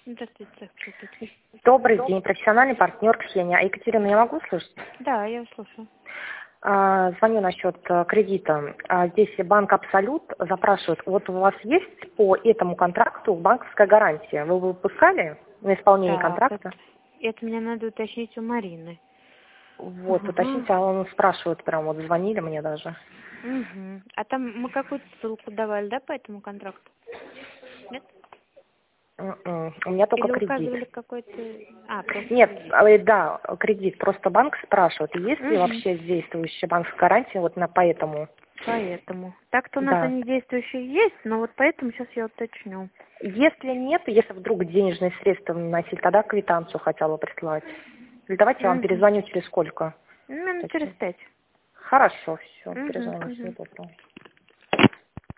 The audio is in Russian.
Здравствуйте, слушайте. Добрый день, профессиональный партнер Ксения. А Екатерина, я могу слышать? Да, я вас слушаю. Звоню насчет кредита. Здесь банк Абсолют запрашивает, вот у вас есть по этому контракту банковская гарантия? Вы выпускали на исполнение Так, контракта? это мне надо уточнить у Марины. Вот, Ага. уточните, а он спрашивает прям, вот звонили мне даже. Угу. А там мы какую-то ссылку давали, да, по этому контракту? Нет? У меня только Или кредит. указывали какой-то... А, просто Нет, кредит. да, кредит. Просто банк спрашивает, есть ли Угу. вообще действующая банковская гарантия вот по этому. Поэтому. Так-то у нас Да. они действующие есть, но вот поэтому сейчас я уточню. Если нет, если вдруг денежные средства носить, тогда квитанцию хотела бы прислать. Или давайте я вам Угу. перезвоню через сколько? Минут через Кстати. 5. Хорошо, все, Угу, перезвоню, всего угу. доброго.